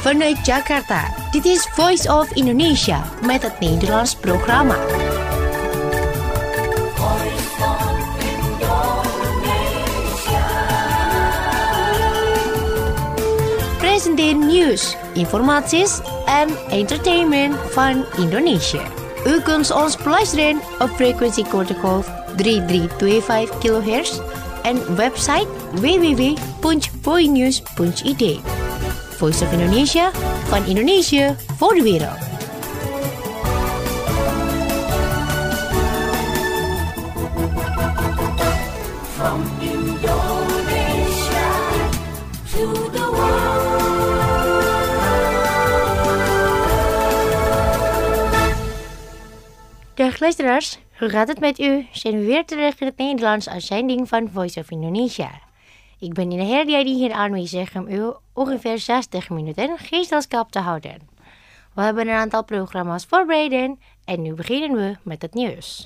Vanuit Jakarta, dit is Voice of Indonesia met het Nederlands programma. Presenteer nieuws, informaties en entertainment van Indonesië. U kunt ons beluisteren op frequentiegolf 3325 kHz en website www.voinews.id. Voice of Indonesia, van Indonesië voor de wereld. From Indonesia to the world. Dag luisteraars, hoe gaat het met u? Zijn we weer terug in het Nederlands uitzending van Voice of Indonesia. Ik ben in de Herdia die hier aanwezig om u ongeveer 60 minuten gezelschap te houden. We hebben een aantal programma's voorbereid en nu beginnen we met het nieuws.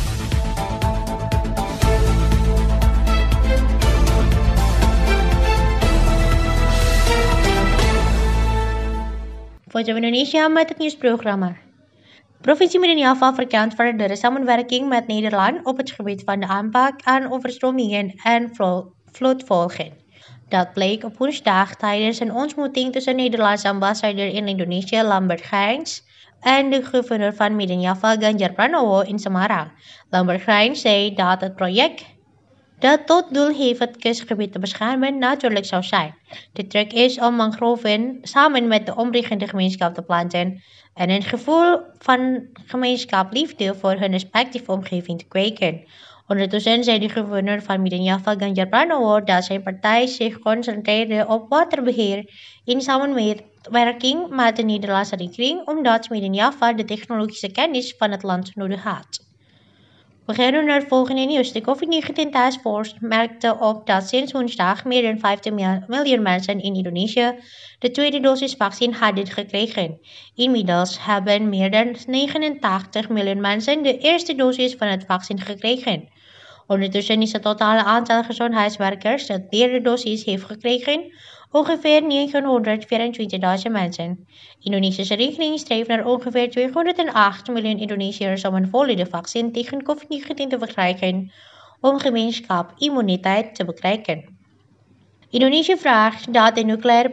Voice of Indonesia met het nieuwsprogramma. Provincie Midden-Java verkent verdere samenwerking met Nederland op het gebied van de aanpak aan overstromingen en vloedvolgen. Dat bleek op woensdag tijdens een ontmoeting tussen Nederlandse ambassadeur in Indonesië Lambert Grijns en de gouverneur van Midden-Java Ganjar Pranowo in Semarang. Lambert Grijns zei dat het project dat tot doel heeft het kustgebied te beschermen natuurlijk zou zijn. De truc is om mangroven samen met de omliggende gemeenschap te planten en een gevoel van gemeenschapsliefde voor hun respectieve omgeving te kweken. Ondertussen zei de gouverneur van Midden-Java Ganjar Pranowo dat zijn partij zich concentreerde op waterbeheer in samenwerking met de Nederlandse regering omdat Midden-Java de technologische kennis van het land nodig had. We gaan naar het volgende nieuws. De COVID-19 Taskforce merkte op dat sinds woensdag meer dan 15 miljoen mensen in Indonesië de tweede dosis vaccin hadden gekregen. Inmiddels hebben meer dan 89 miljoen mensen de eerste dosis van het vaccin gekregen. Ondertussen is het totale aantal gezondheidswerkers dat de derde dosis heeft gekregen ongeveer 924.000 mensen. De Indonesische regering streeft naar ongeveer 208 miljoen Indonesiërs om een volledige vaccin tegen COVID-19 te verkrijgen om gemeenschapsimmuniteit te bereiken. Indonesië vraagt dat de nucleaire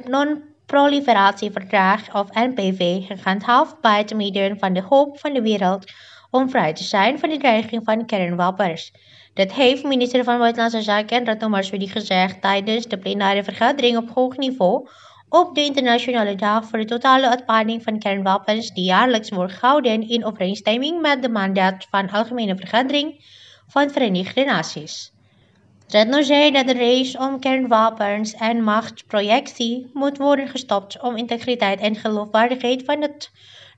non-proliferatieverdrag of NPV gehandhaafd blijft te midden van de hoop van de wereld om vrij te zijn van de dreiging van kernwapens. Dat heeft minister van Buitenlandse Zaken Retno Marsudi gezegd tijdens de plenaire vergadering op hoog niveau op de internationale dag voor de totale uitbaning van kernwapens die jaarlijks wordt gehouden in overeenstemming met de mandaat van de Algemene Vergadering van de Verenigde Naties. Retno zei dat de race om kernwapens en machtsprojectie moet worden gestopt om integriteit en geloofwaardigheid van het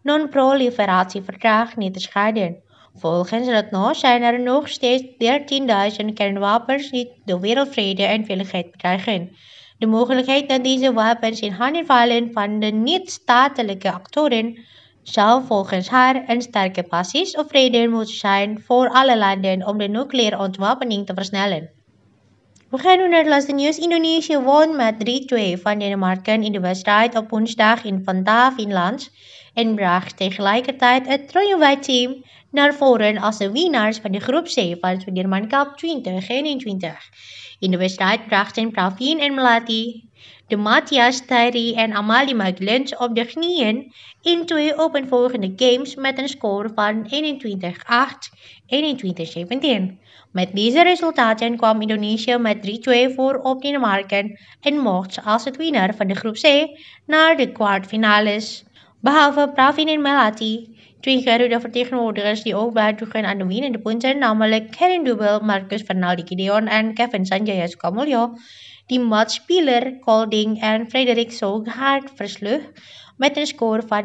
non-proliferatieverdrag niet te schaden. Volgens Retno zijn er nog steeds 13.000 kernwapens die de wereldvrede en veiligheid bedreigen. De mogelijkheid dat deze wapens in handen vallen van de niet-statelijke actoren zou volgens haar een sterke basis of reden moeten zijn voor alle landen om de nucleaire ontwapening te versnellen. We gaan nu naar het laatste nieuws. Indonesië won met 3-2 van Denemarken in de wedstrijd op woensdag in Vantaa, Finland en bracht tegelijkertijd het Trooienwijd-team naar voren als de winnaars van de groep C van de Sudirman Cup 2021. In de wedstrijd brachten Pravin en Melati de Matthias, Thierry en Amalie Magelens op de knieën in 2 opeenvolgende games met een score van 21-8, 21-17. Met deze resultaten kwam Indonesië met 3-2 voor op Denemarken en mocht als het winnaar van de groep C naar de kwartfinales. Behalve Pravin en Melati, 2 Garuda vertegenwoordigers die ook bijdroegen aan de winnende punten, namelijk Kevin Dubel, Marcus Fernaldi Gideon en Kevin Sanjaya Sukamuljo, die matspeler Kolding en Frederik Sogaard versloeg met een score van 21-19,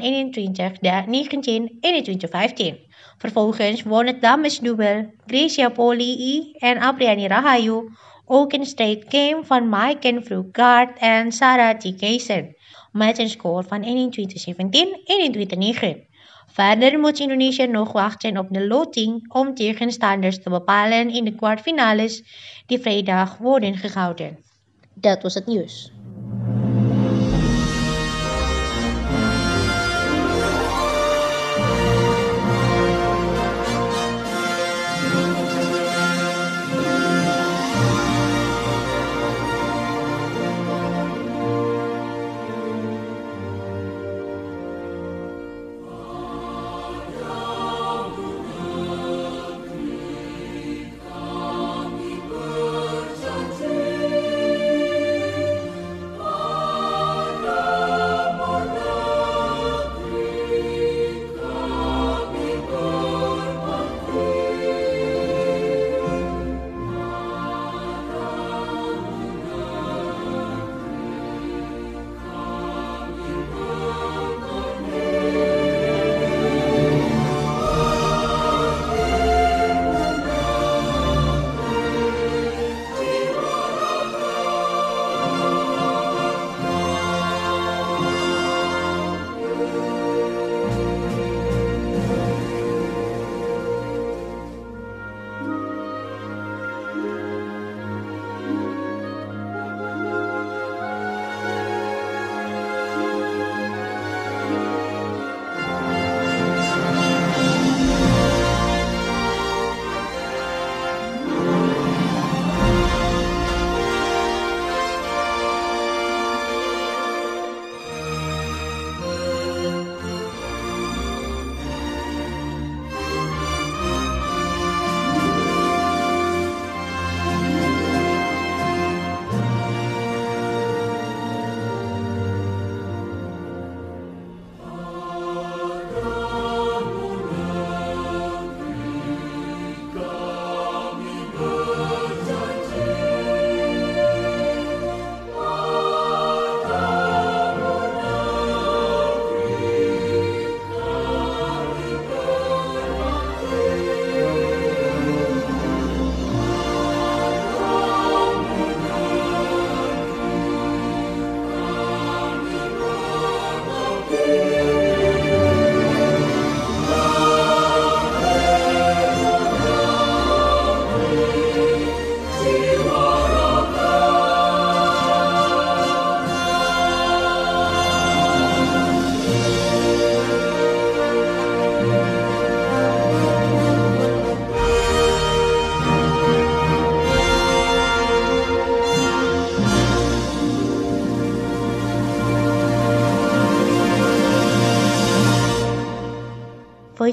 21-15. Vervolgens won het damesdubbel Gracia Poli en Apriani Rahayu ook een straight game van Maiken Vroegaard en Sarah Tikesen met een score van 21-17, 21-9. Verder moet Indonesië nog wachten op de loting om tegenstanders te bepalen in de kwartfinales die vrijdag worden gehouden. Dat was het nieuws.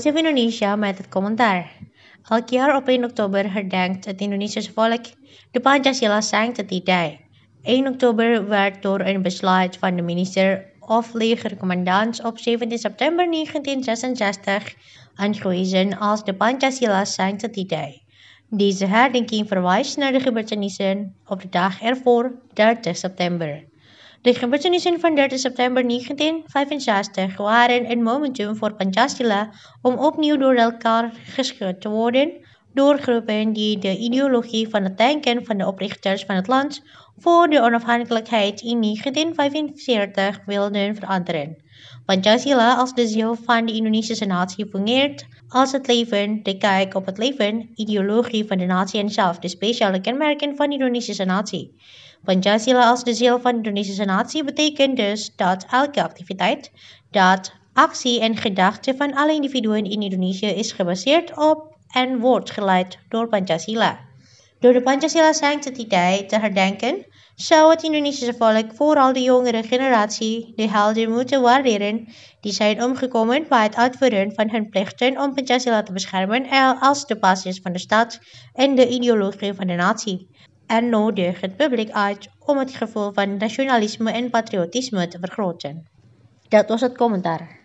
Voice of Indonesia met het commentaar. Elk jaar op 1 oktober herdenkt het Indonesische volk de Pancasila Sanctity-Day. 1 oktober werd door een besluit van de minister of legercommandant op 17 september 1966 aangewezen als de Pancasila Sanctity-Day. Deze herdenking verwijst naar de gebeurtenissen op de dag ervoor, 30 september. De gebeurtenissen van 30 september 1965 waren een momentum voor Pancasila om opnieuw door elkaar geschud te worden door groepen die de ideologie van het denken van de oprichters van het land voor de onafhankelijkheid in 1945 wilden veranderen. Pancasila als de ziel van de Indonesische natie fungeert als het leven, de kijk op het leven, ideologie van de natie en zelf, de speciale kenmerken van de Indonesische natie. Pancasila als de ziel van de Indonesische natie betekent dus dat elke activiteit, dat actie en gedachte van alle individuen in Indonesië is gebaseerd op en wordt geleid door Pancasila. Door de Pancasila Sanctity-Day te herdenken, zou het Indonesische volk, vooral de jongere generatie, de helden moeten waarderen die zijn omgekomen bij het uitvoeren van hun plichten om Pancasila te beschermen als de basis van de staat en de ideologie van de natie. En nodig het publiek uit om het gevoel van nationalisme en patriotisme te vergroten. Dat was het commentaar.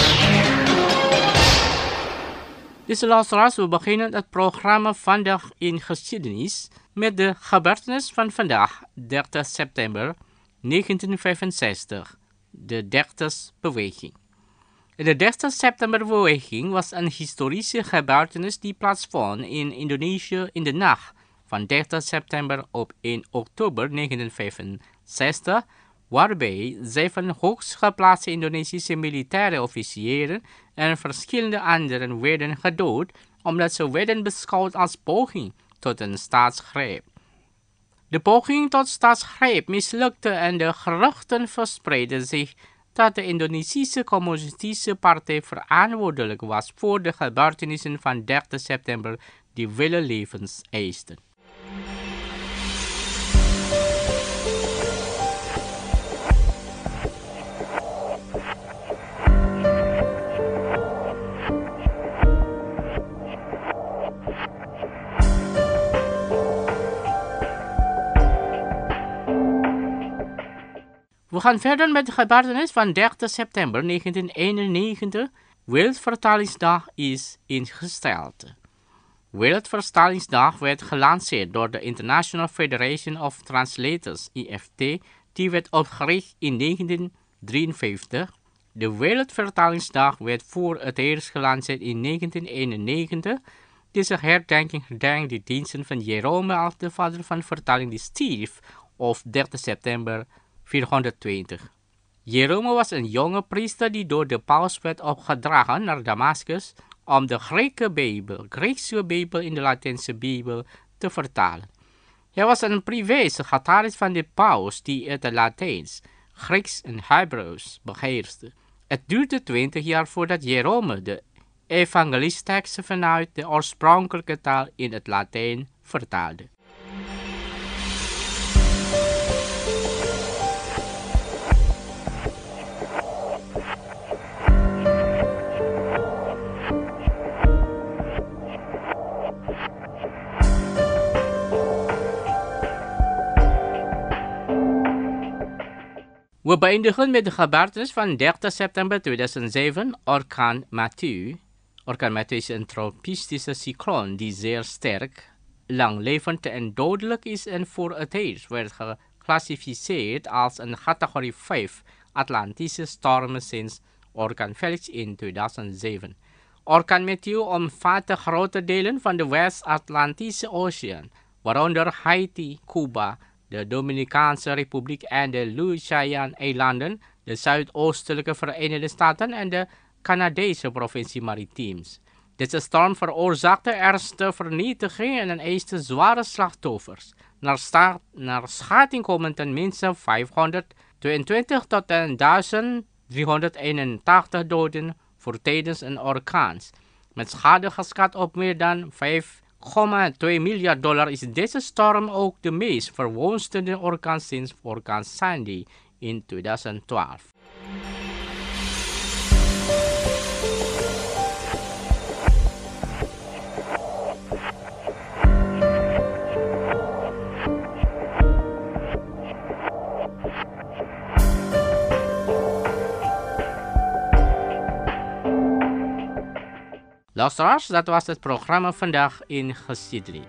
Dus luisteraars, we beginnen het programma Vandaag in Geschiedenis met de gebeurtenis van vandaag, 30 september 1965, de 30-beweging. De 30 septemberbeweging was een historische gebeurtenis die plaatsvond in Indonesië in de nacht van 30 september op 1 oktober 1965, waarbij 7 hoogstgeplaatste Indonesische militaire officieren en verschillende anderen werden gedood omdat ze werden beschouwd als poging tot een staatsgreep. De poging tot staatsgreep mislukte en de geruchten verspreidden zich dat de Indonesische Communistische Partij verantwoordelijk was voor de gebeurtenissen van 30 september die vele levens eisten. We gaan verder met de gebeurtenis van 30 september 1991. Wereldvertalingsdag is ingesteld. Wereldvertalingsdag werd gelanceerd door de International Federation of Translators, IFT, die werd opgericht in 1953. De Wereldvertalingsdag werd voor het eerst gelanceerd in 1991. Deze herdenking gedenkt de diensten van Jerome als de vader van vertaling die stierf op 30 september 420. Jerome was een jonge priester die door de paus werd opgedragen naar Damascus om de Griekse Bijbel in de Latijnse Bijbel te vertalen. Hij was een privé-secretaris van de paus die het Latijns, Grieks en Hebreeuws beheerste. Het duurde 20 jaar voordat Jerome de evangelieteksten vanuit de oorspronkelijke taal in het Latijn vertaalde. We beëindigen met de gebeurtenis van 30 september 2007, orkaan Matthew. Orkaan Matthew is een tropische cycloon die zeer sterk, langlevend en dodelijk is en voor het eerst werd geclassificeerd als een categorie 5 Atlantische storm sinds orkaan Felix in 2007. Orkaan Matthew omvatte grote delen van de West-Atlantische Oceaan, waaronder Haiti, Cuba, de Dominicaanse Republiek en de Louisiana-eilanden, de Zuidoostelijke Verenigde Staten en de Canadese provincie Maritimes. Deze storm veroorzaakte ernstige vernietiging en eiste zware slachtoffers. Naar schatting komen ten minste 522 tot 1381 doden voor tijdens een orkaan. Met schade geschat op meer dan $5,2 miljard is deze storm ook de meest verwoestende orkaan sinds orkaan Sandy in 2012. Luisteraars, dat was het programma Vandaag in Geschiedenis.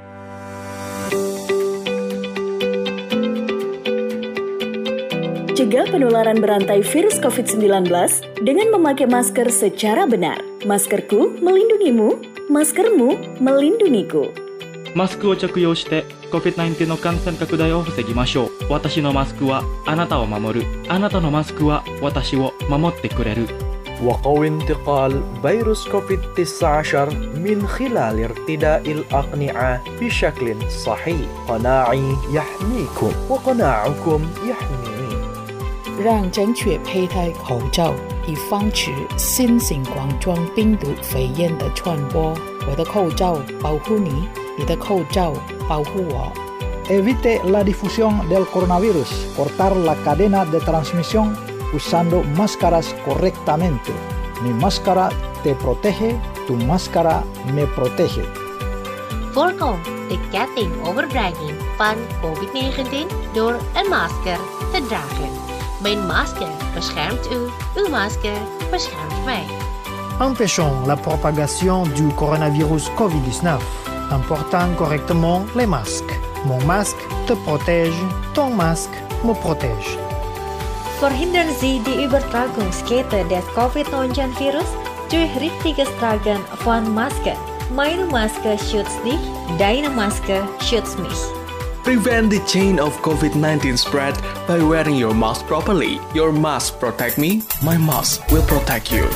Cegah penularan berantai virus COVID-19 dengan memakai masker secara benar. Maskerku melindungimu, maskermu melindungiku. マスクを着用して COVID-19 の感染拡大を防ぎましょう。私のマスクはあなたを守る。あなたのマスクは私を守ってくれる。 وقوي انتقال فيروس كوفيد-19 من خلال ارتداء الأقنعة بشكل صحيح. قناعي يحميكم وقناعكم يحميني. 让正确佩戴口罩，以防止新型冠状病毒肺炎的传播。我的口罩保护你，你的口罩保护我。 Evite la difusión del coronavirus. Cortar la cadena de transmisión usando máscaras correctamente. Mi máscara te protege, tu máscara me protege. Voorkom de kettingoverbrenging van COVID-19 door een masker te dragen. Mijn masker beschermt u, uw masker beschermt mij. Empêchons la propagation du coronavirus COVID-19 en portant correctement les masques. Mon masque te protège, ton masque me protège. Verhindern Sie die Übertragungskette des Covid-19-Virus durch richtiges Tragen von Maske. Meine Maske schützt dich, deine Maske schützt mich. Prevent the chain of COVID-19 spread by wearing your mask properly. Your mask protect me, my mask will protect you.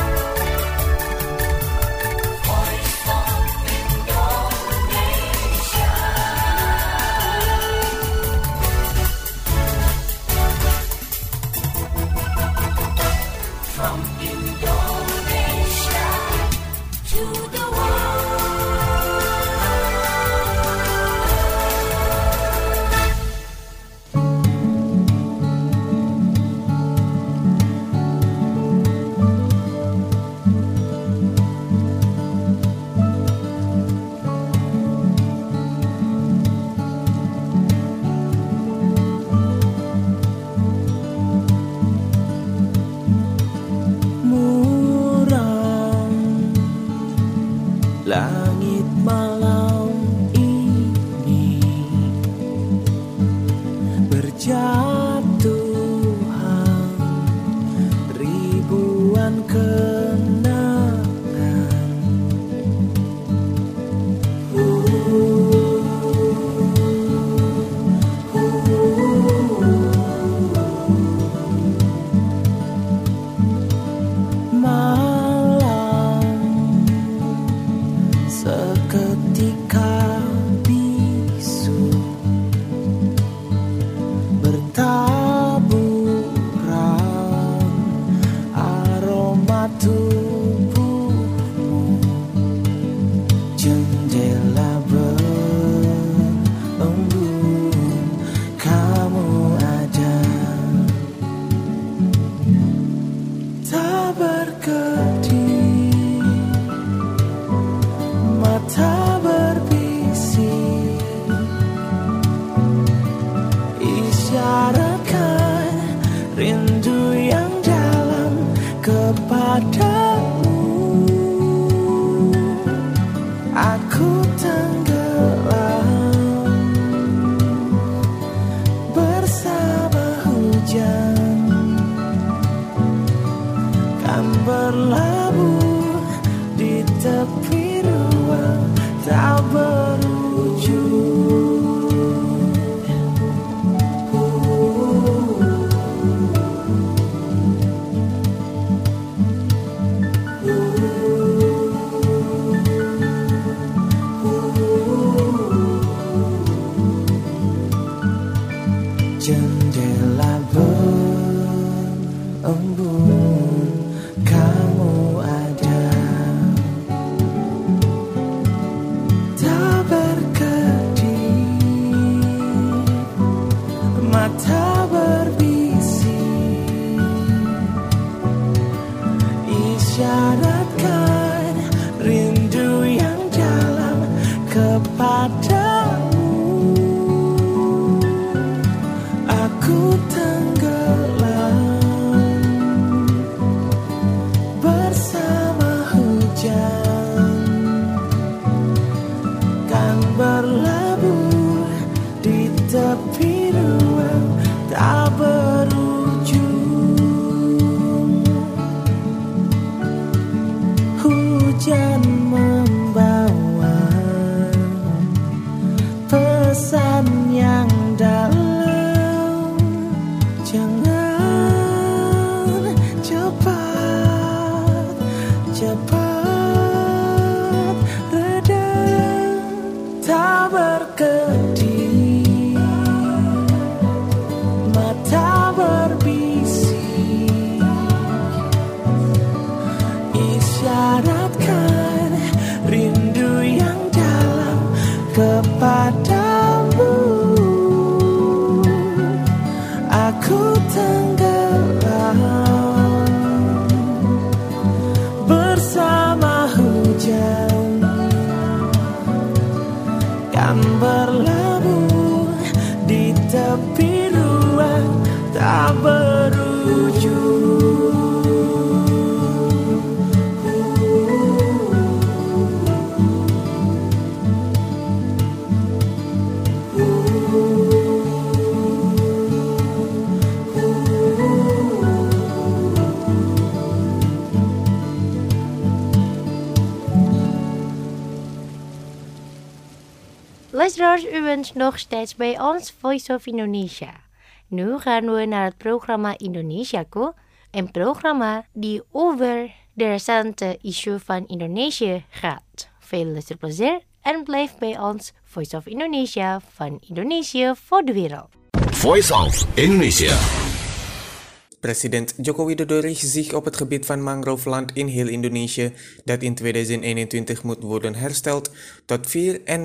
Langit malam ini berjatuhan ribuan kenangan. Seketika bisu bertaburan aroma tubuhmu, jendela berembun kamu ada, tak berkedip, mata berbisik, isyaratkan rindu yang dalam kepadamu. Aku tenggelam bersama hujan, kan berlabuh di tepi ruang tak berujung. Jendela berembun kamu ada, tak berkedip, mata berbisik, isyaratkan rindu yang dalam kepadamu. Aku tenggelam bersama hujan, dan berlabuh di tepi ruang tak berujung. Luisteraars, u bent nog steeds bij ons Voice of Indonesia. Nu gaan we naar het programma Indonesiaku, een programma die over de recente issue van Indonesië gaat. Veel luisterplezier en blijf bij ons Voice of Indonesia van Indonesië voor de wereld. Voice of Indonesia. President Joko Widodo richt zich op het gebied van mangroveland in heel Indonesië dat in 2021 moet worden hersteld tot 34.000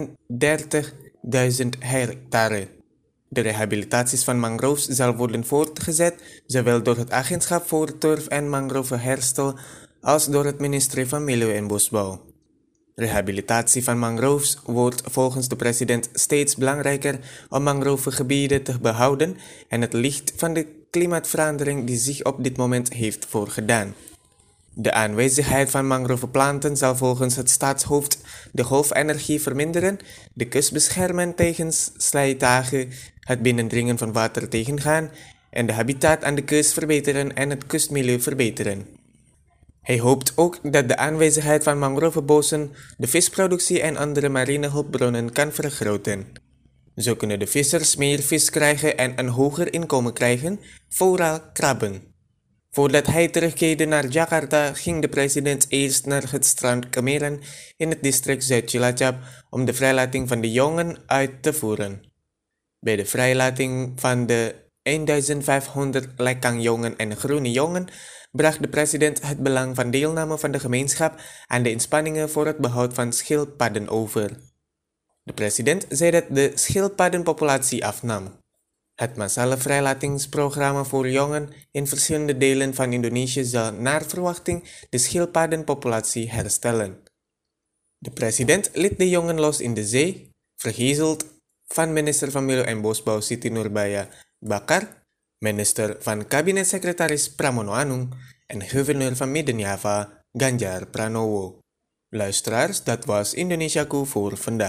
hectare. De rehabilitaties van mangroves zal worden voortgezet, zowel door het Agentschap voor Turf- en Mangrovenherstel als door het ministerie van Milieu en Bosbouw. Rehabilitatie van mangroves wordt volgens de president steeds belangrijker om mangrovegebieden te behouden en het licht van de klimaatverandering die zich op dit moment heeft voorgedaan. De aanwezigheid van mangroveplanten zal volgens het staatshoofd de golfenergie verminderen, de kust beschermen tegen slijtage, het binnendringen van water tegengaan en de habitat aan de kust verbeteren en het kustmilieu verbeteren. Hij hoopt ook dat de aanwezigheid van mangrovebossen de visproductie en andere marine hulpbronnen kan vergroten. Zo kunnen de vissers meer vis krijgen en een hoger inkomen krijgen, vooral krabben. Voordat hij terugkeerde naar Jakarta ging de president eerst naar het strand Kemiren in het district Zuid-Cilacap om de vrijlating van de jongen uit te voeren. Bij de vrijlating van de 1500 lekangjongen en groene jongen bracht de president het belang van deelname van de gemeenschap aan de inspanningen voor het behoud van schildpadden over. De president zei dat de schildpaddenpopulatie afnam. Het massale vrijlatingsprogramma voor jongen in verschillende delen van Indonesië zal naar verwachting de schildpaddenpopulatie herstellen. De president liet de jongen los in de zee, vergezeld van minister van Milieu en Bosbouw Siti Nurbaya Bakar, minister van kabinetssekretaris Pramono Anung en gouverneur van Midden-Java Ganjar Pranowo. Luisteraars, dat was Indonesiaku voor vandaag.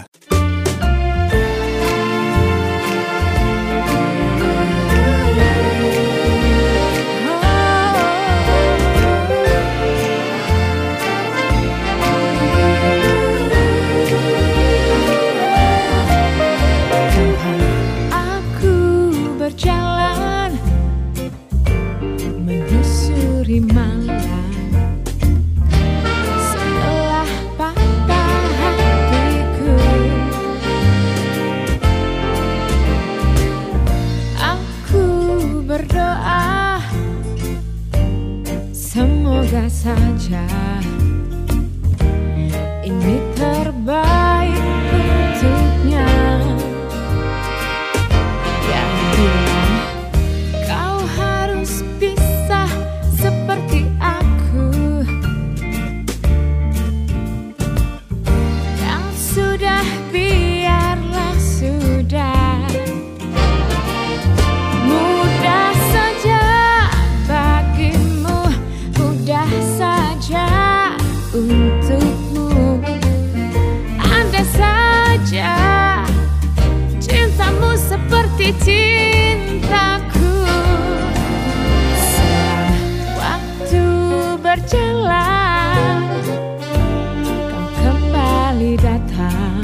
Semoga saja ini terbaik untuknya. Yang bilang kau harus bisa seperti aku. Yang sudah biarlah sudah. Mudah saja bagimu, mudah saja untukmu. Andai saja cintamu seperti cintaku. Setelah waktu berjalan, kau kembali datang,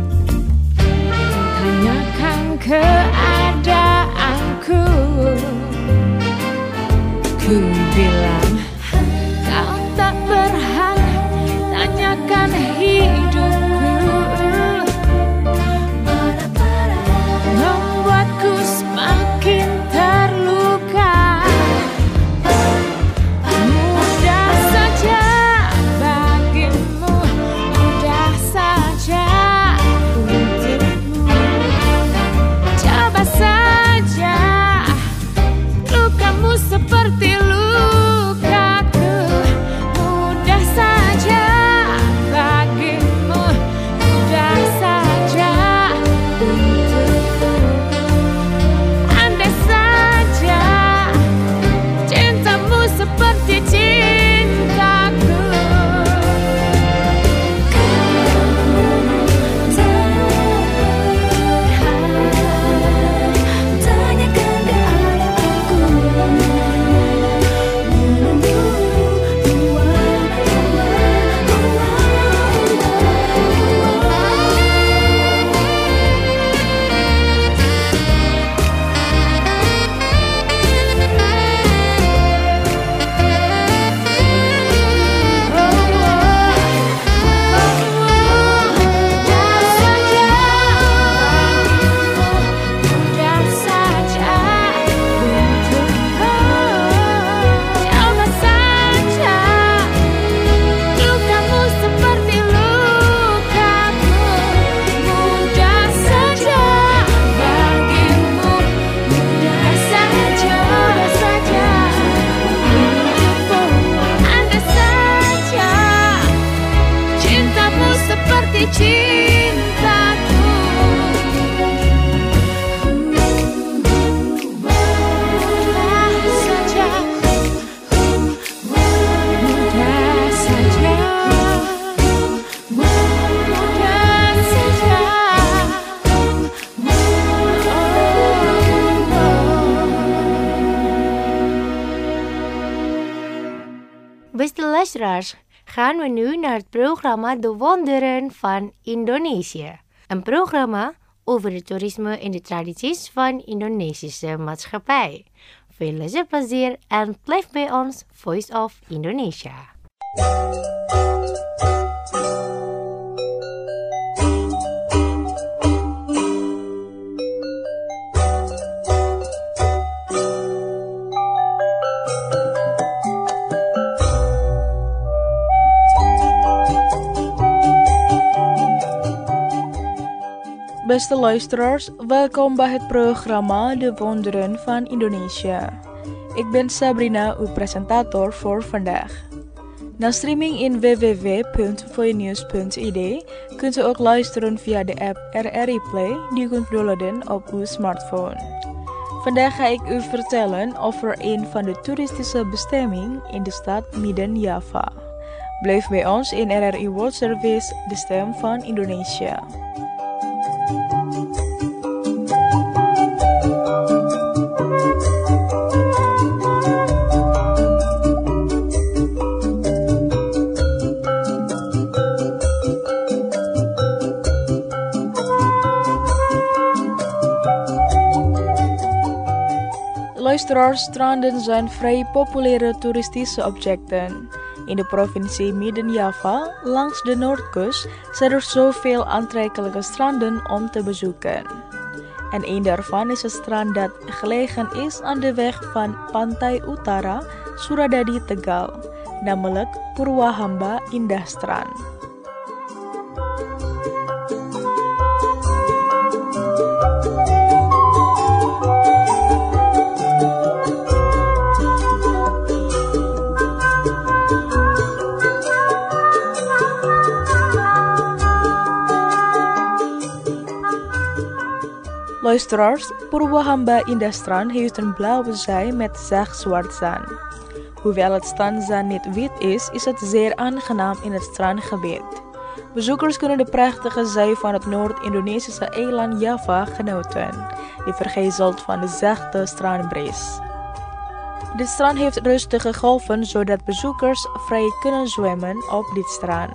tanyakan keadaanku. Ku bilang kau tak berhak tanyakan hidupku, membuatku luisteraars, gaan we nu naar het programma De Wonderen van Indonesië. Een programma over het toerisme en de tradities van Indonesische maatschappij. Veel luisterplezier en blijf bij ons Voice of Indonesia. Beste luisteraars, welkom bij het programma De Wonderen van Indonesië. Ik ben Sabrina, uw presentator voor vandaag. Na streaming in www.voinews.id kunt u ook luisteren via de app RRI Play die u kunt downloaden op uw smartphone. Vandaag ga ik u vertellen over een van de toeristische bestemmingen in de stad Medan Java. Blijf bij ons in RRI World Service, de stem van Indonesië. Luisteraars, stranden zijn vrij populaire toeristische objecten. In de provincie Medan Java, langs de noordkust, zijn er zoveel aantrekkelijke stranden om te bezoeken. En een daarvan is het strand dat gelegen is aan de weg van Pantai Utara, Suradadi, Tegal, namelijk Purwahamba Indah Strand. Luisteraars, Purwahamba Indah Strand heeft een blauwe zee met zacht zwart zand. Hoewel het strandzand niet wit is, is het zeer aangenaam in het strandgebied. Bezoekers kunnen de prachtige zee van het Noord-Indonesische eiland Java genieten, die vergezeld van de zachte strandbries. Dit strand heeft rustige golven, zodat bezoekers vrij kunnen zwemmen op dit strand.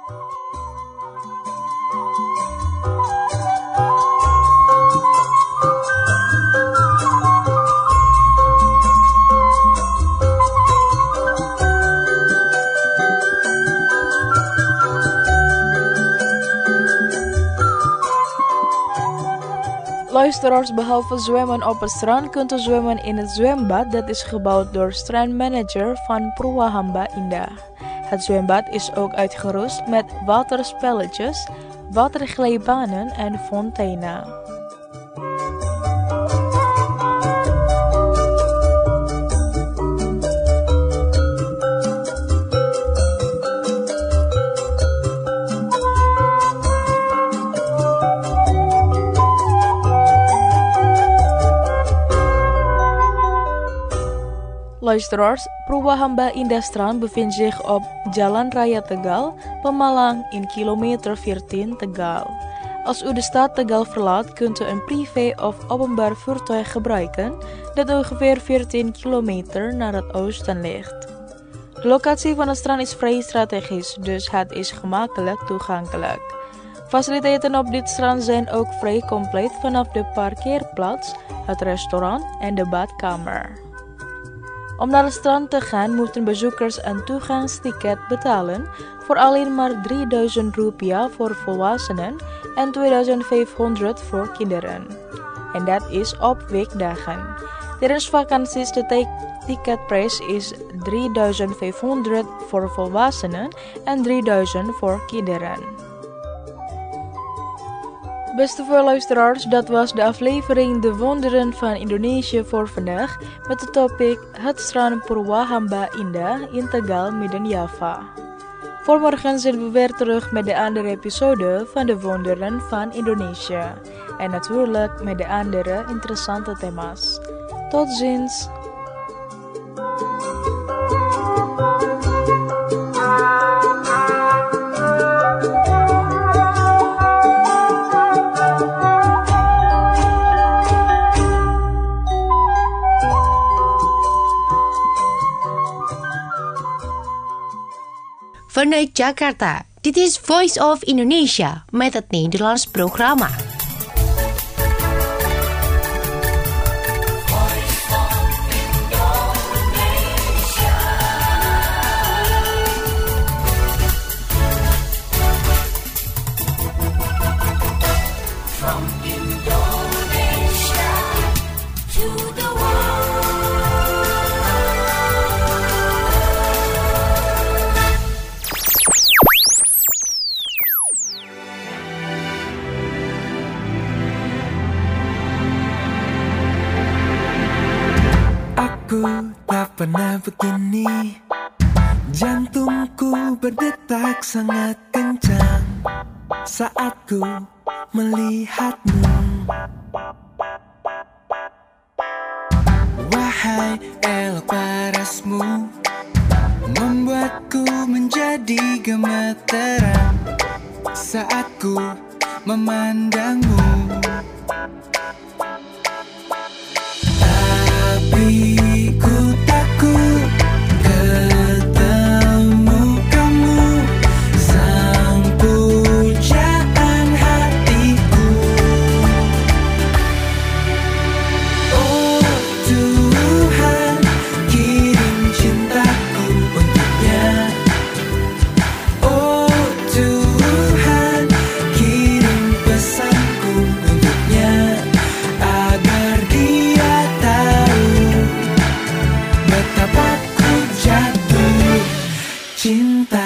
Luisteraars, behalve zwemmen op het strand kunt u zwemmen in het zwembad dat is gebouwd door strandmanager van Purwahamba Indah. Het zwembad is ook uitgerust met waterspelletjes, waterglijbanen en fonteinen. Luisteraars, Purwahamba Indah Strand bevindt zich op Jalan Raya Tegal, Pemalang in kilometer 14 Tegal. Als u de stad Tegal verlaat, kunt u een privé of openbaar voertuig gebruiken dat ongeveer 14 kilometer naar het oosten ligt. De locatie van het strand is vrij strategisch, dus het is gemakkelijk toegankelijk. Faciliteiten op dit strand zijn ook vrij compleet vanaf de parkeerplaats, het restaurant en de badkamer. Om naar het strand te gaan moeten bezoekers een toegangsticket betalen voor alleen maar 3.000 rupiah voor volwassenen en 2.500 voor kinderen. En dat is op weekdagen. Tijdens vakanties de ticketprijs is 3.500 voor volwassenen en 3.000 voor kinderen. Beste luisteraars, dat was de aflevering De Wonderen van Indonesië voor vandaag met de topic het strand Purwahamba Indah in Tegal, Medan Java. Voor morgen zijn we weer terug met de andere episode van De Wonderen van Indonesië. En natuurlijk met de andere interessante thema's. Tot ziens! Vanuit Jakarta, dit is Voice of Indonesia met het Nederlands programma. Tak pernah begini, jantungku berdetak sangat kencang saat ku melihatmu. Wahai elok parasmu, membuatku menjadi gemeteran saat ku memandangmu. Tapi ku takut ketemu kamu, sang pujaan hatiku. Oh Tuhan, kirim cintaku untuknya. Oh Tuhan, kirim pesanku untuknya, agar dia tahu betapa ku jatuh cinta.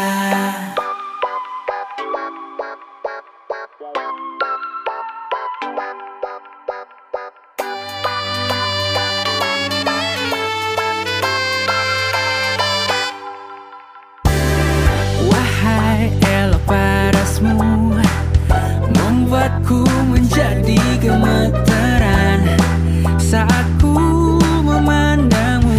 Wahai elok parasmu, membuatku menjadi gemeteran saat ku memandangmu.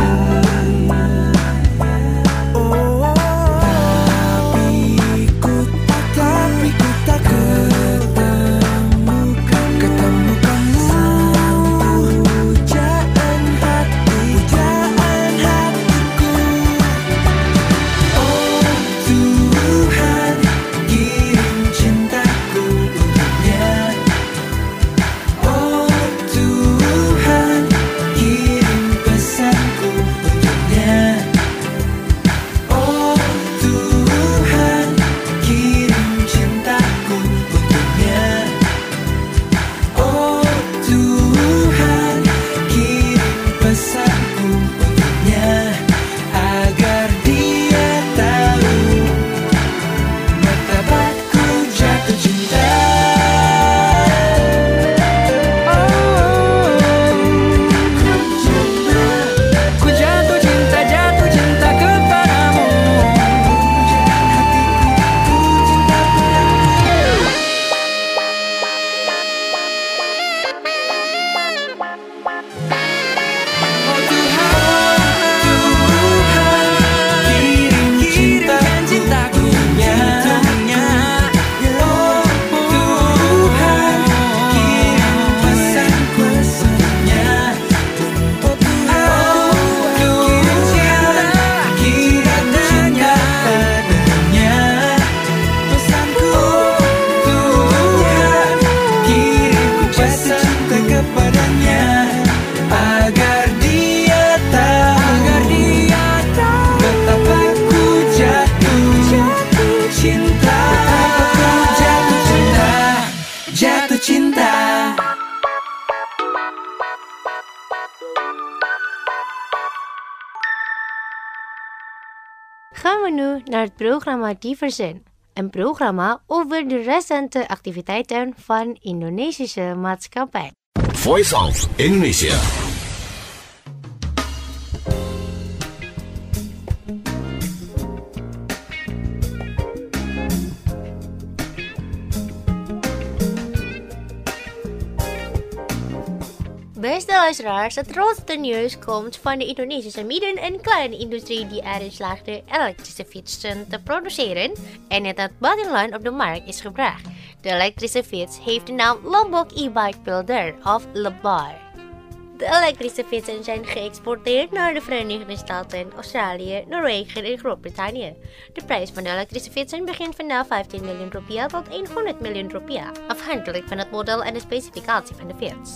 Tapi ku tak ketemu kamu, sang pujaan hatiku. Oh Tuhan, kirim cintaku untuknya. Oh Tuhan, kirim pesanku untuknya. Oh Tuhan, kirim cintaku untuknya. Oh Tuhan, kirim pesanku untuknya, agar dia tahu betapa ku jatuh cinta. Ku jatuh cinta kepadamu. Kirim cintaku untuknya. Oh Tuhan, kirim pesanku untuknya. Oh Tuhan, kirim cinta padanya. Pesanku, Tuhan, kirim pesan kepadanya, agar dia tahu betapa ku jatuh cinta. Jatuh cinta. Gaan we nu naar het programma Diversen, een programma over de recente activiteiten van Indonesische maatschappij. Voice of Indonesia. Beste luisteraars, het grootste nieuws komt van de Indonesische midden- en kleine industrie die erin slaagde elektrische fietsen te produceren en in het buitenland op de markt is gebracht. De elektrische fiets heeft de naam Lombok e-bike builder of Lebar. De elektrische fietsen zijn geëxporteerd naar de Verenigde Staten, Australië, Noorwegen en Groot-Brittannië. De prijs van de elektrische fietsen begint vanaf 15 miljoen rupiah tot 100 miljoen rupiah, afhankelijk van het model en de specificatie van de fiets.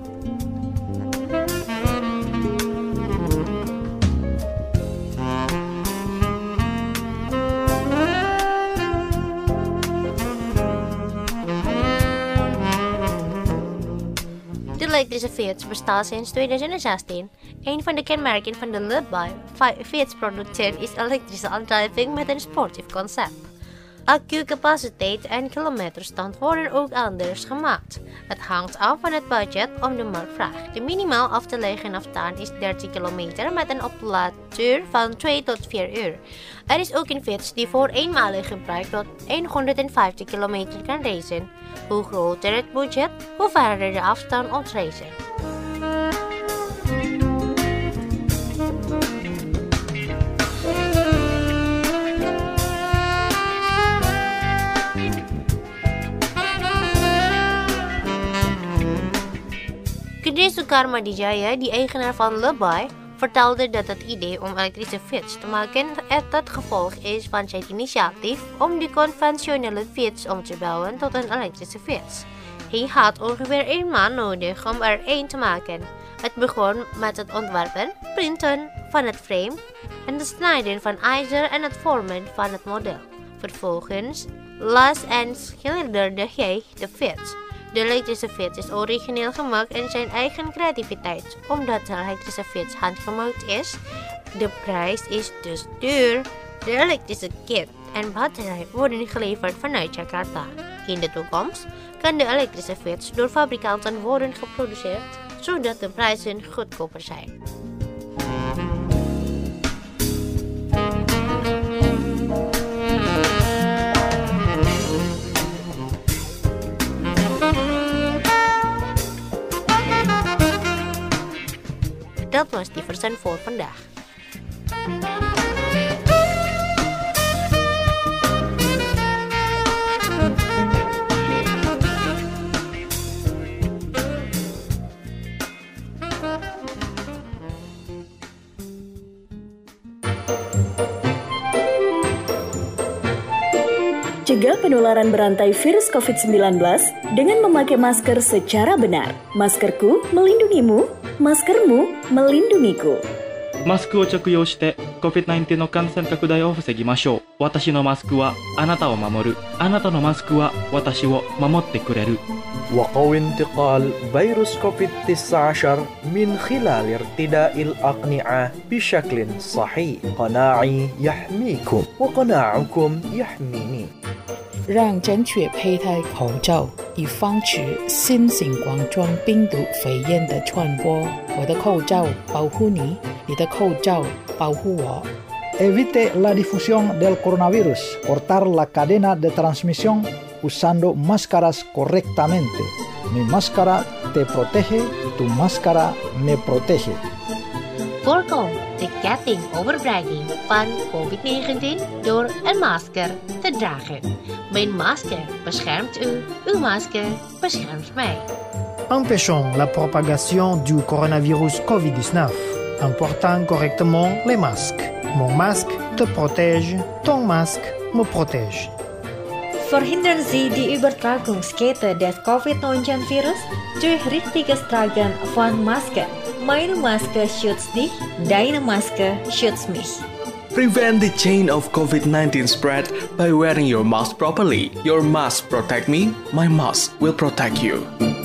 De elektrische fiets bestaat sinds 2016. Een van de kenmerken van de Lubbai fietsproducten is elektrische aandrijving met een sportief concept. Accucapaciteit en kilometerstand worden ook anders gemaakt. Het hangt af van het budget of de marktvraag. De minimaal af te leggen afstand is 30 kilometer met een oplaadduur van 2 tot 4 uur. Er is ook een fiets die voor eenmalig gebruik tot 150 kilometer kan reizen. Hoe groter het budget, hoe verder de afstand om te reizen. Kedai Soekarmadijaya, die eigenaar van Lubbai, vertelde dat het idee om elektrische fiets te maken het gevolg is van zijn initiatief om de conventionele fiets om te bouwen tot een elektrische fiets. Hij had ongeveer 1 maand nodig om er één te maken. Het begon met het ontwerpen, printen van het frame en het snijden van ijzer en het vormen van het model. Vervolgens las en schilderde hij de fiets. De elektrische fiets is origineel gemaakt in zijn eigen creativiteit, omdat de elektrische fiets handgemaakt is. De prijs is dus duur. De elektrische kit en batterij worden geleverd vanuit Jakarta. In de toekomst kan de elektrische fiets door fabrikanten worden geproduceerd, zodat de prijzen goedkoper zijn. Dat was die verzend voor vandaag. Cegah penularan berantai virus COVID-19 dengan memakai masker secara benar. Maskerku melindungimu, maskermu melindungiku. マスクを着用して COVID-19 の感染拡大を防ぎましょう。私のマスクはあなたを守る。あなたのマスクは私を守ってくれる。 وقو انتقال فيروس كوفيد-19 من خلال ارتداء الأقنعة بشكل صحيح. قناعي يحميكم وقناعكم يحميني. 让正确佩戴口罩，以防止新型冠状病毒肺炎的传播。我的口罩保护你，你的口罩保护我。 Evite la difusión del coronavirus. Cortar la cadena de transmisión usando máscaras correctamente. Mi máscara te protege, tu máscara me protege. Voorkom de ketting overbrenging van COVID-19 door een masker te dragen. Mijn masker beschermt u, uw masker beschermt mij. Empêchons la propagation du coronavirus Covid-19 en portant correctement les masques. Mon masque te protège, ton masque me protège. Verhindern Sie die Übertragungskette des Covid-19-Virus durch richtiges Tragen von Masken. Meine Maske schützt dich, deine Maske schützt mich. Prevent the chain of COVID-19 spread by wearing your mask properly. Your mask protect me, my mask will protect you.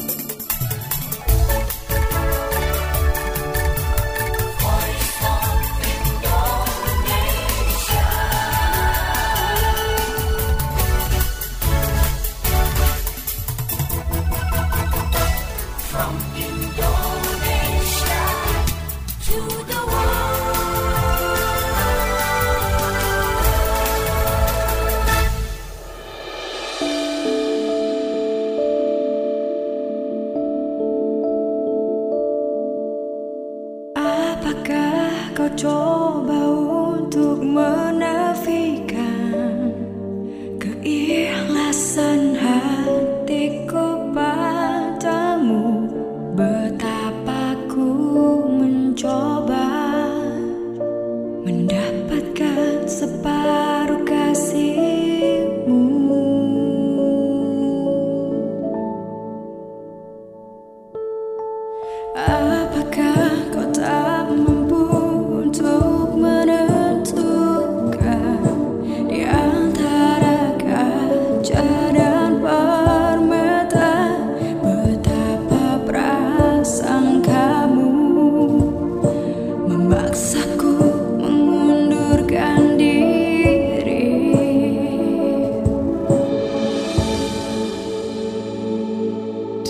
Kau coba untuk menafikan keikhlasan hatiku padamu, betapa ku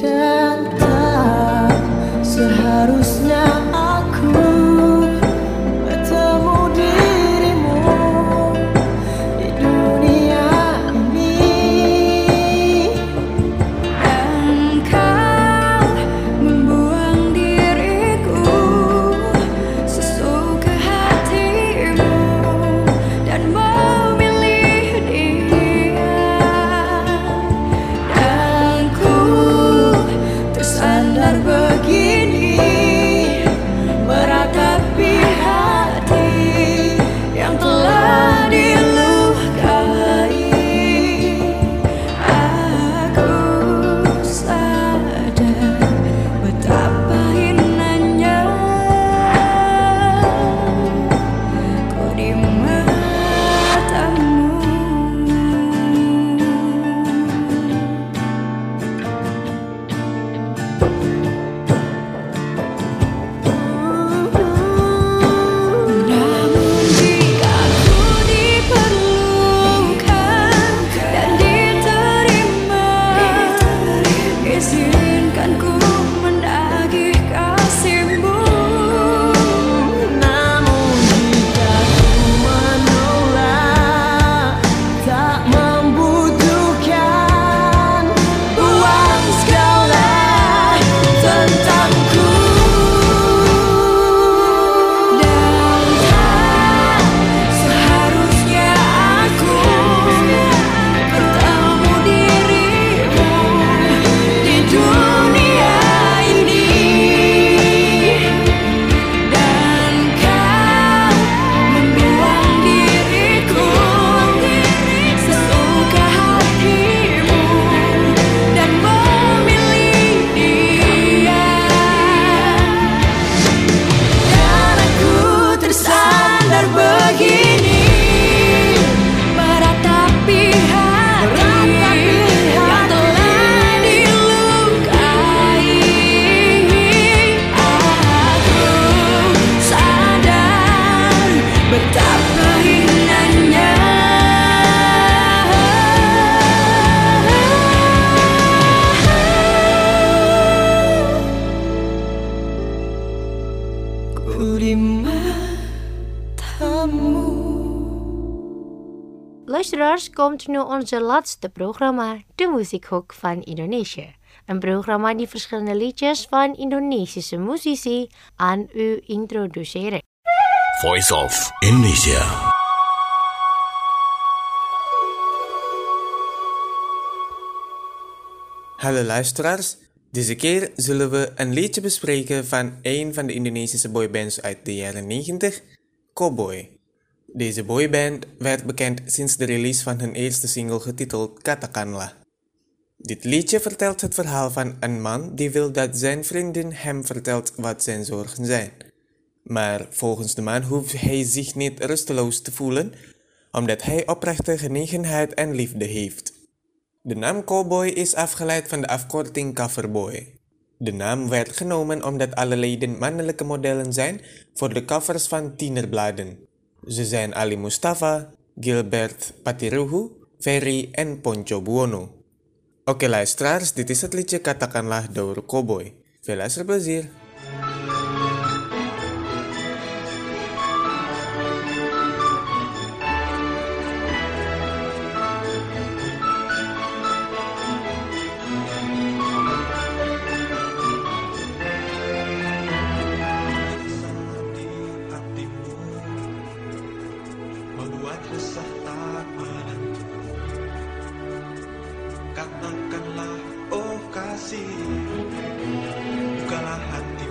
dan tak seharusnya aku bertemu dirimu di dunia ini, dan kau membuang diriku sesuka hatimu dan memilih dia, dan ku tersandar begini meratapi hati yang telah dilukai. Aku sadar betapa hinanya ku di matamu. Namun jika ku diperlukan dan diterima, izinkan ku menagih kasihmu. Namun jika ku menolak, tak membutuhkan, buang segala tentangku, dan tak seharusnya aku bertemu dirimu di dunia ini, dan kau membuang diriku sesuka hatimu dan memilih dia, dan aku tersandar begini meratapi hati yang telah dilukai. Aku sadar betapa hinanya ku di matamu. Luisteraars, komt nu onze laatste programma, de Muziekhoek van Indonesië. Een programma die verschillende liedjes van Indonesische muzici aan u introduceren. Voice of Indonesia. Hallo luisteraars, deze keer zullen we een liedje bespreken van een van de Indonesische boybands uit de jaren 90, Cowboy. Deze boyband werd bekend sinds de release van hun eerste single getiteld Katakanlah. Dit liedje vertelt het verhaal van een man die wil dat zijn vriendin hem vertelt wat zijn zorgen zijn. Maar volgens de man hoeft hij zich niet rusteloos te voelen, omdat hij oprechte genegenheid en liefde heeft. De naam Cowboy is afgeleid van de afkorting Coverboy. De naam werd genomen omdat alle leden mannelijke modellen zijn voor de covers van tienerbladen. Ze zijn Ali Mustafa, Gilbert Patiruhu, Ferry en Ponco Buono. Oke luisteraars, dit is het liedje Katakanlah door Cowboy. Veel luisterplezier. Membuat resah tak menentu. Katakanlah oh kasih, bukalah hati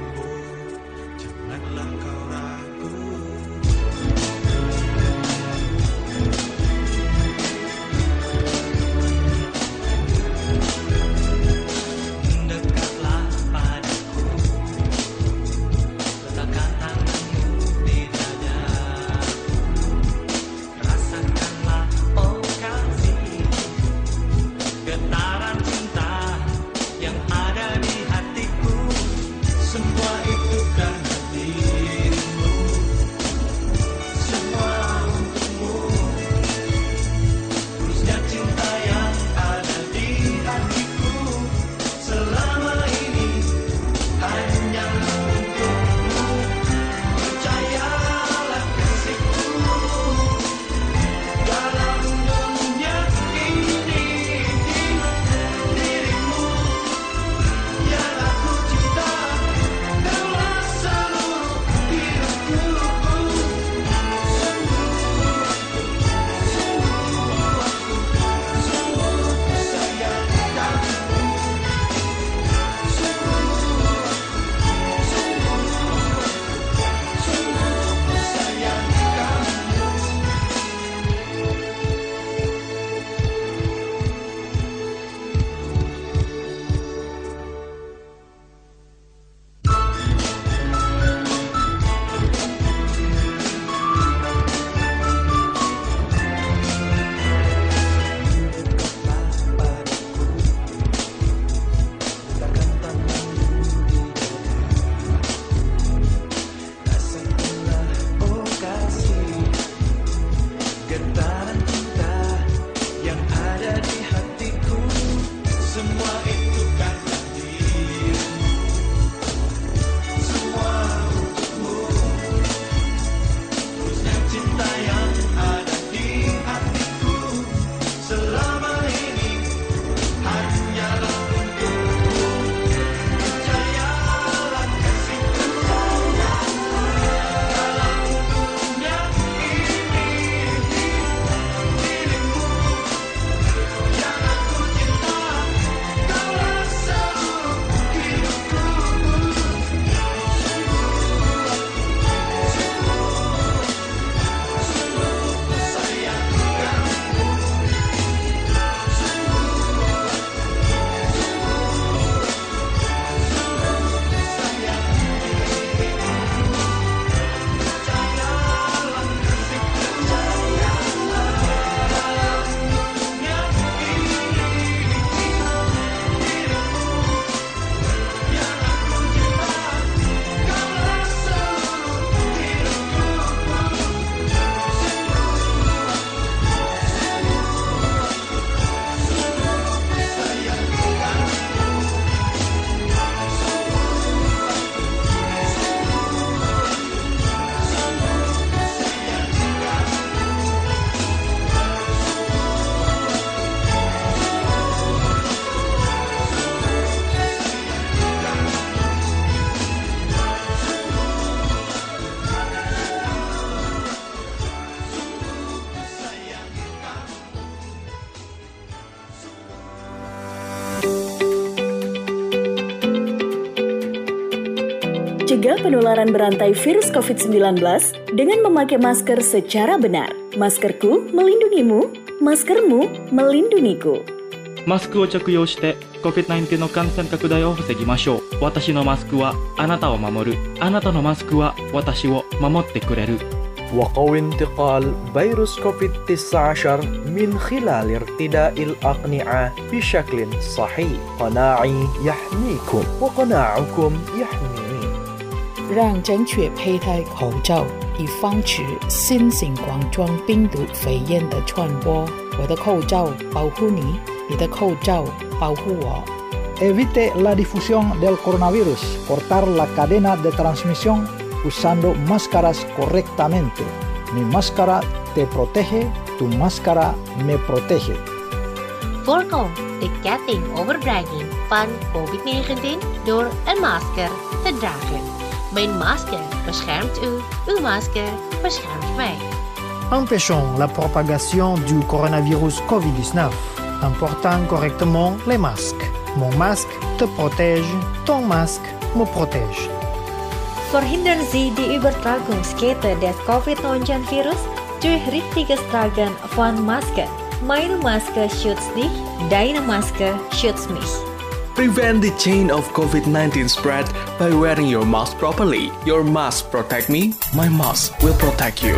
Cegah penularan berantai virus COVID-19 dengan memakai masker secara benar. Maskerku melindungimu, maskermu melindungiku. マスクを着用して COVID-19 の感染拡大を防ぎましょう。私のマスクはあなたを守る。あなたのマスクは私を守ってくれる。 وقوي انتقال فيروس كوفيد-19 من خلال ارتداء الأقنعة بشكل صحيح. قناعي يحميكم وقناعكم يحميني. 让正确佩戴口罩，以防止新型冠状病毒肺炎的传播。我的口罩保护你，你的口罩保护我。 Evite la difusión del coronavirus. Cortar la cadena de transmisión usando máscaras correctamente. Mi máscara te protege, tu máscara me protege. Voorkom de ketting overbrenging van COVID-19 door een masker te dragen. Mijn masker beschermt u, uw masker beschermt mij. Empêchons la propagation du coronavirus Covid-19 en portant correctement les masques. Mon masque te protège, ton masque me protège. Verhindern Sie die Übertragungskette des Covid-19-Virus durch richtiges Tragen von Masken. Meine Maske schützt dich, deine Maske schützt mich. Prevent the chain of COVID-19 spread by wearing your mask properly. Your mask protect me, my mask will protect you.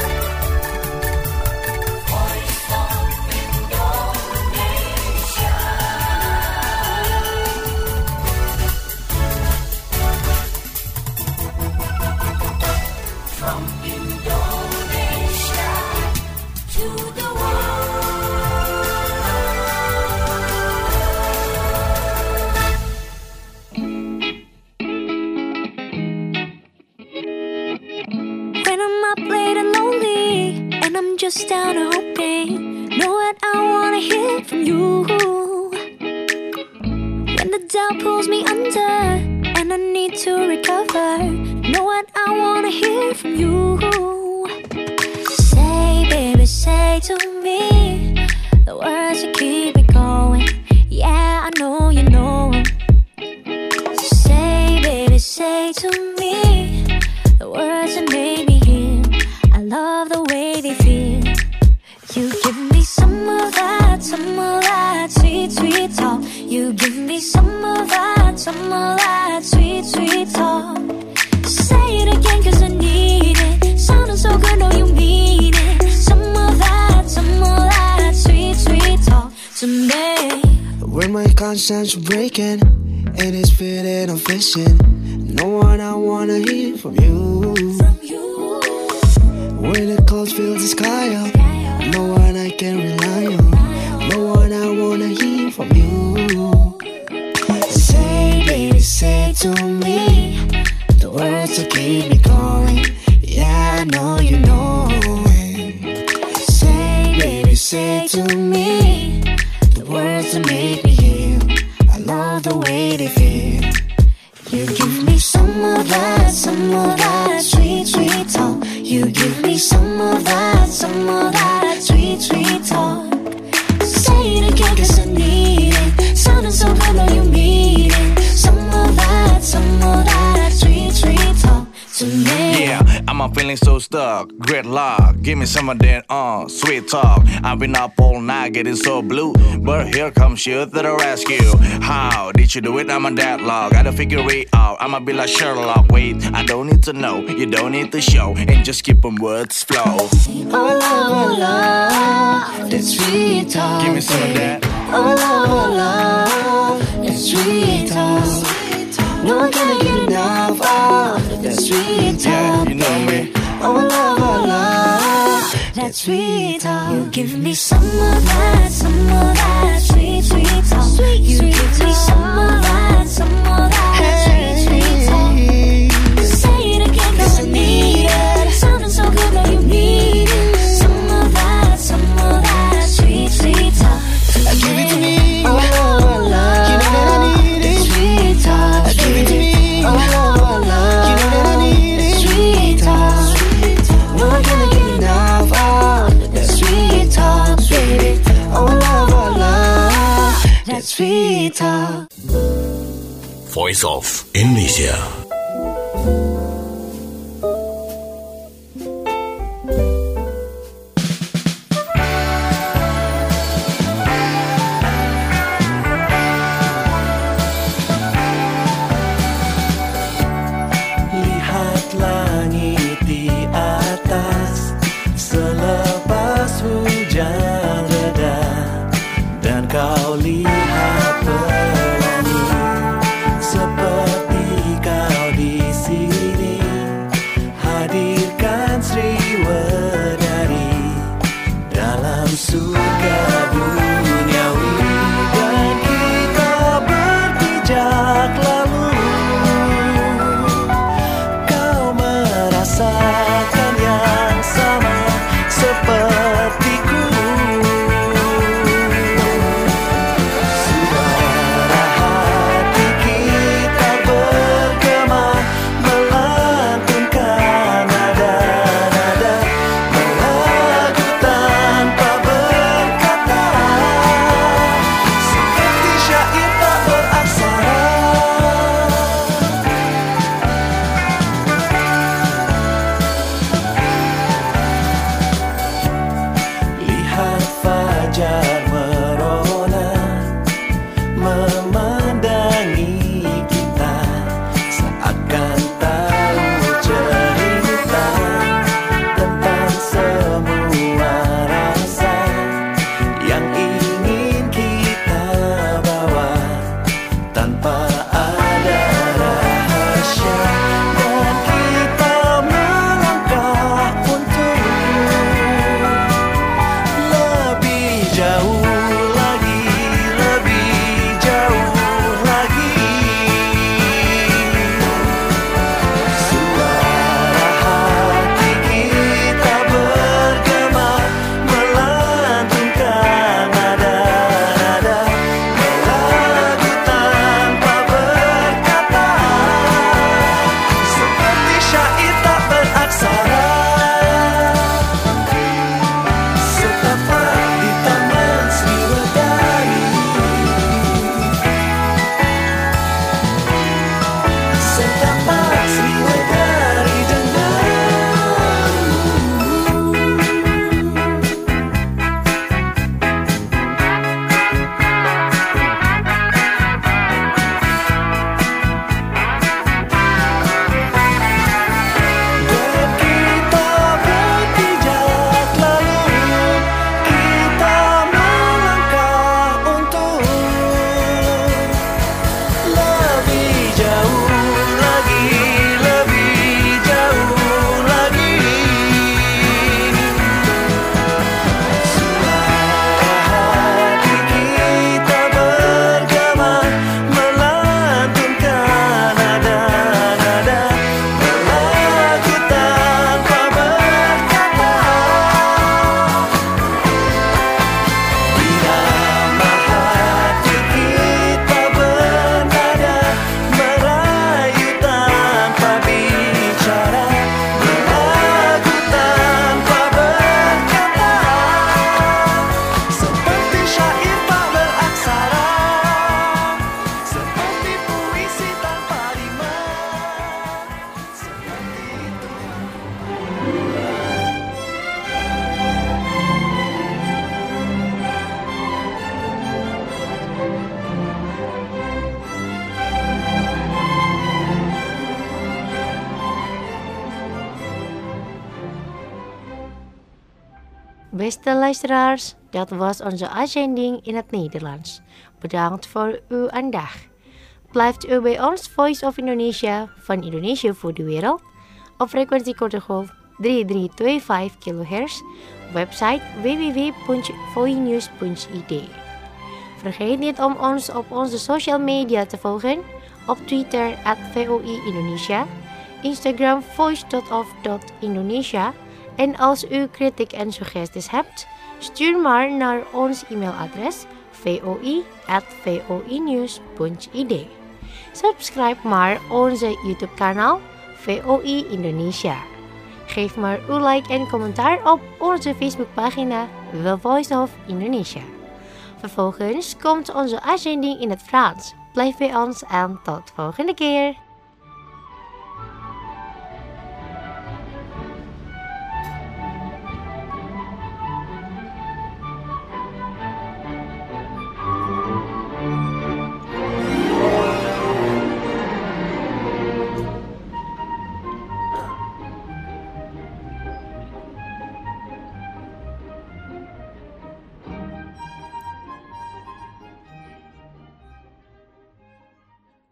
Just down and hoping, know what I wanna hear from you. When the doubt pulls me under and I need to recover, know what I wanna hear from you. Say, baby, say to me the words that keep me going. Yeah, I know you know. Say, baby, say to me the words that made me heal. I love the way they feel. You give me some of that sweet, sweet talk. You give me some of that sweet, sweet talk. Say it again 'cause I need it. Sounding so good, know you mean it. Some of that sweet, sweet talk to me. When my conscience breaking and it's feeling I'm fishing, no one I wanna hear from you. When the clouds fill the sky up, no one I can rely on, no one I wanna hear from you. Say, baby, say to me the words that keep me going. Yeah, I know you know it. Say, baby, say to me the words that make me heal. I love the way they feel. You give me some of that sweet, sweet talk. You give me some of that sweet, sweet talk. Say it again 'cause I need it. Sounding so good, know you mean it. Some of that sweet, sweet talk to me. Yeah, I'm feeling so stuck. Great luck, give me some of that sweet talk. I've been up all night getting so blue, but here comes you to the rescue. How did you do it? I'm a deadlock. Gotta figure it out. I'ma be like Sherlock. Wait, I don't need to know, you don't need to show, and just keep them words flow. Oh love, that sweet talk. Give me some of that. Oh love, that sweet talk. No one can get enough of that sweet talk. Yeah, you know me. Oh love, that sweet talk. You give me some of that sweet, sweet talk. You give me some of that sweet, sweet talk. Say it again 'cause I need it. Sounding so good, know you need it. Some of that sweet, sweet talk. Give it to me. Oh love, you know that I need it. Sweet talk. Give it to me. Oh love, you know that I need it. Sweet talk. No one can get enough of that sweet talk, baby. Oh love, that sweet talk. Voice of Indonesia. tanpa ada rahasia, dan kita melangkah untuk lebih jauh lagi, lebih jauh lagi. Suara hati kita bergema, melantunkan nada-nada lagu tanpa berkata, seperti syair tak beraksara, setapak di Taman Sriwedari, setapak Sriwedari kita berpijak, lalu kita melangkah untuk lebih jauh lagi, lebih jauh lagi. Suara hati kita bergema, melantunkan nada-nada lagu tanpa berkata, irama hati kita bernada merayu tanpa bicara, lagu tanpa berkata, seperti syair tak beraksara, seperti puisi tanpa rima, seperti itu. Beste luisteraars, dat was onze uitzending in het Nederlands. Bedankt voor uw aandacht. Blijft u bij ons Voice of Indonesia van Indonesië voor de wereld op frequentie korte golf 3325 kHz, website www.voinews.id. Vergeet niet om ons op onze social media te volgen, op Twitter @VOI Indonesia, Instagram voice.of.indonesia. En als u kritiek en suggesties hebt, stuur maar naar ons e-mailadres voi@voinews.id. Subscribe maar onze YouTube kanaal VOI Indonesia. Geef maar uw like en commentaar op onze Facebookpagina The Voice of Indonesia. Vervolgens komt onze uitzending in het Frans. Blijf bij ons en tot volgende keer.